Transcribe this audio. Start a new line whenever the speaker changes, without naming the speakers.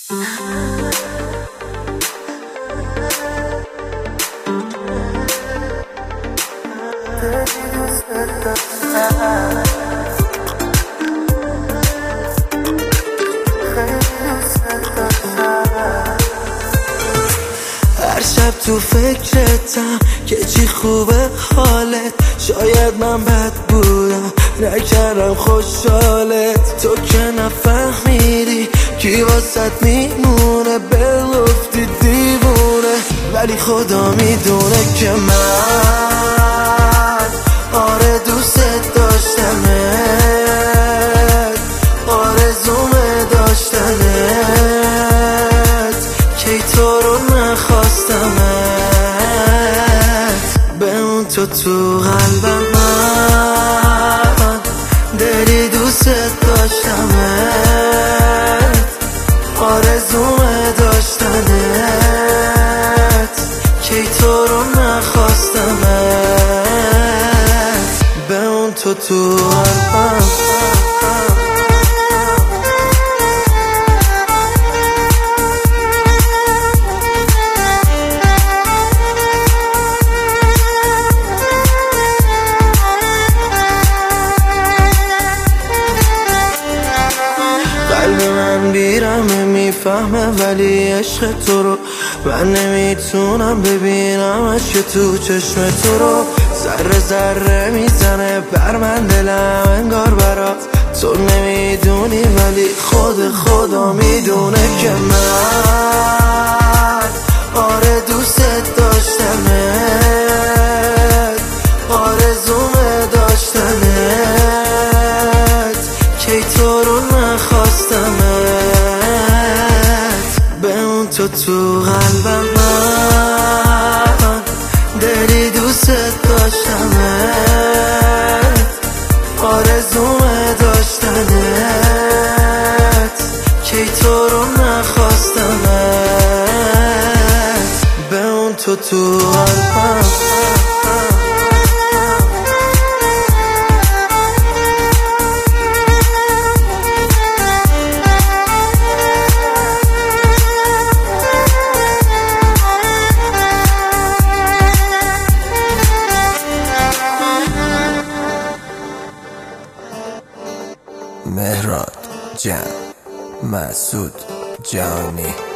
هر شب تو فکرتم که چی خوبه حالت. شاید من بد بودم نکردم خوشحالت. تو که نفهمیدی کی واسط میمونه، بلفتی دیوونه. ولی خدا میدونه که من آره دوست داشتمت، آرزومه داشتنت، کی تو رو نخواستمت. بمون تو قلبم، من دلی دوست داشتمت، آرزومه داشتنت، کی تو رو نخواستمت. بمون تو قلبم. قلب من بیرمه میفهمه ولی عشق تو رو من نمیتونم ببینم. عشق تو چشم تو رو ذره ذره میزنه بر من دلم انگار برات. تو نمیدونی ولی خدا میدونه که من آره دوست داشتمت، آرزومه داشتنت، کی تو رو نخواستمت. بمون تو قلبم، من دلی دوست داشتمت، آرزومه داشتنت، کی تو رو نخواستمت. بمون تو قلبم.
مهراد جان، مسعود جانی.